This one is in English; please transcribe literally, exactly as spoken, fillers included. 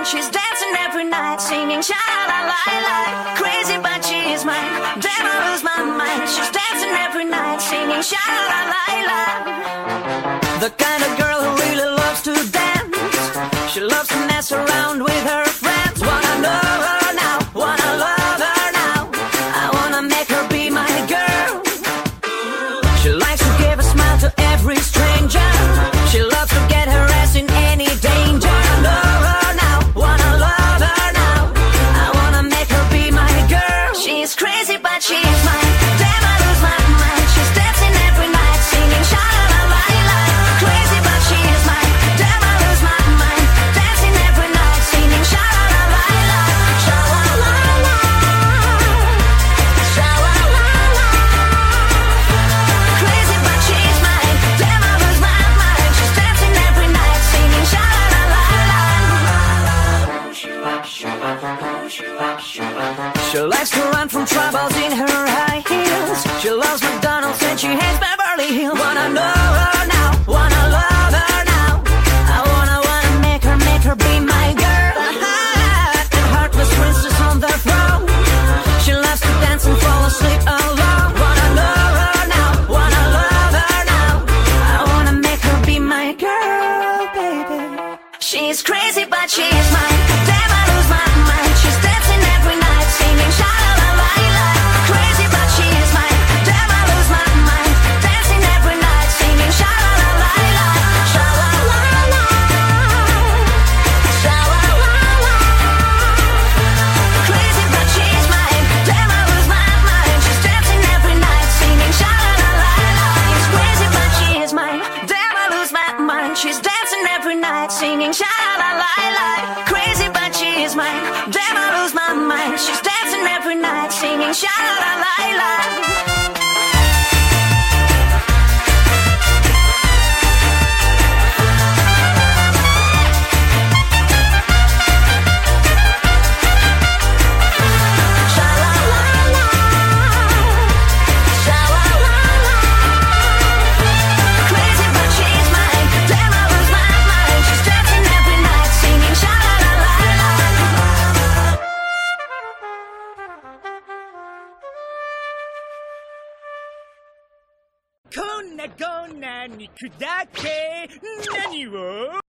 She's dancing every night, singing sha-la-la-la. Crazy, but she is mine. Damn, I lose my mind. She's dancing every night, singing sha-la-la-la. The kind of girl who really loves to dance. She loves to mess around with her friends. Wanna know her now, wanna love her now. I wanna make her be my girl. She likes to give a smile to every stranger. She loves to get her ass in any danger. Wanna know her now, wanna love her now. I wanna make her be my girl. She's crazy, but she's mine. Damn, I lose my mind. She's dancing every night, singing sha-la-la-la. Crazy, but she is mine. Damn, I lose my mind. Dancing every night, singing sha-la-la-la. Sha-la-la-la. Sha-la-la-la. Crazy, but she's mine. Damn, I lose my mind. She's dancing every night, singing sha-la-la-la. She likes to run from troubles in her high heels. She loves McDonald's and she hates Beverly Hills. Wanna know her now, wanna love her now. I wanna, wanna make her, make her be my girl. And heartless princess on the throne. She loves to dance and fall asleep alone. Wanna know her now, wanna love her now. I wanna make her be my girl, baby. She's crazy, but she's mine. Damn, I lose my mind. She's dancing every night, singing sha-la-la-la. Crazy, but she is mine. Damn, I lose my mind. Dancing every night, singing sha-la-la-la. Sha-la-la-la. Sha-la-la-la. Crazy, but she's mine. Damn, I lose my mind. She's dancing every night, singing sha-la-la-la. She's crazy, but she is mine. Damn, I lose my mind. She's dancing every night, singing sha-la-la-la. Crazy, but she is mine. Damn, I lose my mind. She's dancing every night, singing sha-la-la-la. こんなこんな肉だけ何を